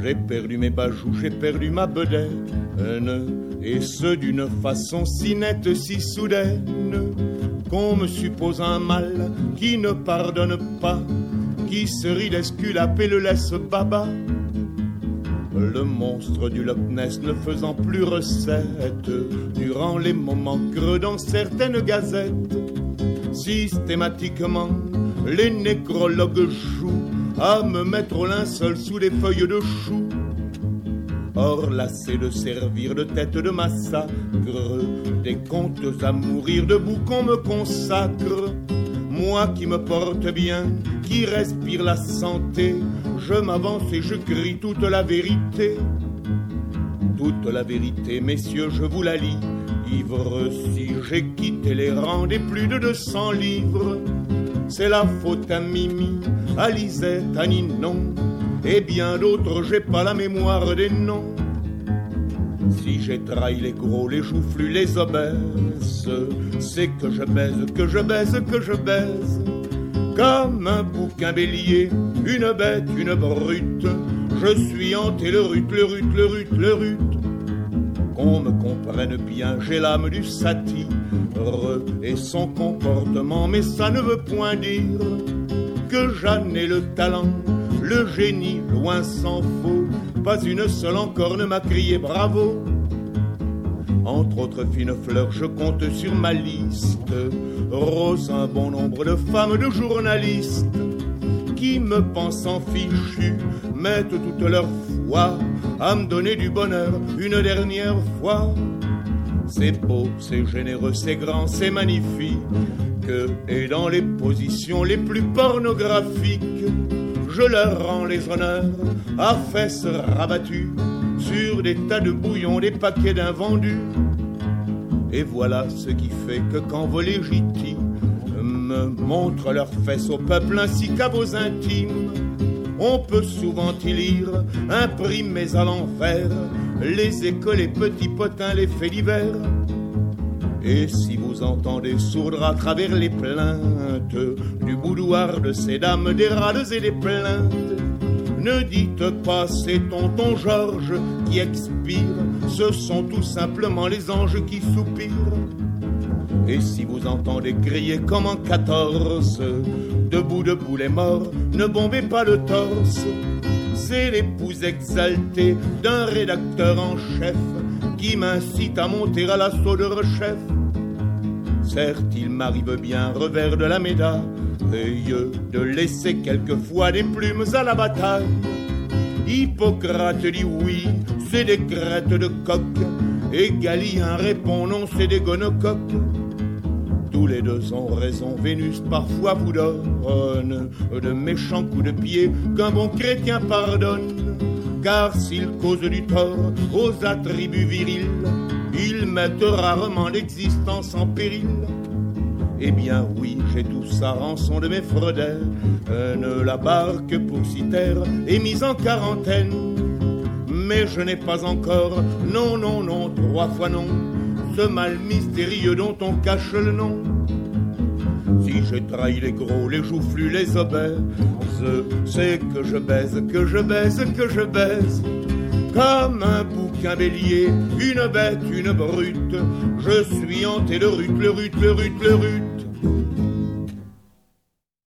J'ai perdu mes bajoux, j'ai perdu ma bedaine, et ce d'une façon si nette, si soudaine, qu'on me suppose un mal qui ne pardonne pas, qui se rit d'Esculape et le laisse baba. Le monstre du Loch Ness ne faisant plus recette, durant les moments creux dans certaines gazettes, systématiquement les nécrologues jouent à me mettre au linceul sous des feuilles de chou. Or lassé de servir de tête de massacre, des contes à mourir debout qu'on me consacre, moi qui me porte bien, qui respire la santé, je m'avance et je crie toute la vérité. Toute la vérité, messieurs, je vous la lis. Ivre, si j'ai quitté les rangs des plus de 200 livres, c'est la faute à Mimi, à Lisette, à Ninon, et bien d'autres, j'ai pas la mémoire des noms. Si j'ai trahi les gros, les joufflus, les obèses, c'est que je baise, que je baise, que je baise. Comme un bouquin bélier, une bête, une brute, je suis hanté le rut, le rut, le rut, le rut. Qu'on me comprenne bien, j'ai l'âme du satyre et son comportement, mais ça ne veut point dire que j'en ai le talent, le génie, loin s'en faut. Pas une seule encore ne m'a crié bravo. Entre autres fines fleurs, je compte sur ma liste rose un bon nombre de femmes, de journalistes qui me pensant fichu mettent toute leur foi à me donner du bonheur une dernière fois. C'est beau, c'est généreux, c'est grand, c'est magnifique, et dans les positions les plus pornographiques, je leur rends les honneurs à fesses rabattues sur des tas de bouillons, des paquets d'invendus. Et voilà ce qui fait que quand vos légitimes montrent leurs fesses au peuple ainsi qu'à vos intimes, on peut souvent y lire, imprimés à l'envers, les échos, les petits potins, les faits divers. Et si vous entendez sourdre à travers les plaintes du boudoir de ces dames, des râles et des plaintes, ne dites pas c'est tonton Georges qui expire, ce sont tout simplement les anges qui soupirent. Et si vous entendez crier comme en 14, debout, debout les morts, ne bombez pas le torse, c'est l'épouse exaltée d'un rédacteur en chef qui m'incite à monter à l'assaut de rechef. Certes, il m'arrive bien, revers de la médaille, de laisser quelquefois des plumes à la bataille. Hippocrate dit oui, c'est des crêtes de coq, et Galien répond non, c'est des gonocoques. Tous les deux ont raison, Vénus parfois vous donne de méchants coups de pied qu'un bon chrétien pardonne. Car s'il cause du tort aux attributs virils, ils mettent rarement l'existence en péril. Eh bien oui, j'ai tout ça, rançon de mes fredaines, la barque pour Cythère est mise en quarantaine. Mais je n'ai pas encore, non, non, non, 3 fois non, ce mal mystérieux dont on cache le nom. Si j'ai trahi les gros, les joufflus, les obèses, c'est que je baise, que je baise, que je baise. Comme un bouquin bélier, une bête, une brute, je suis hanté le rut, le rut, le rut, le rut.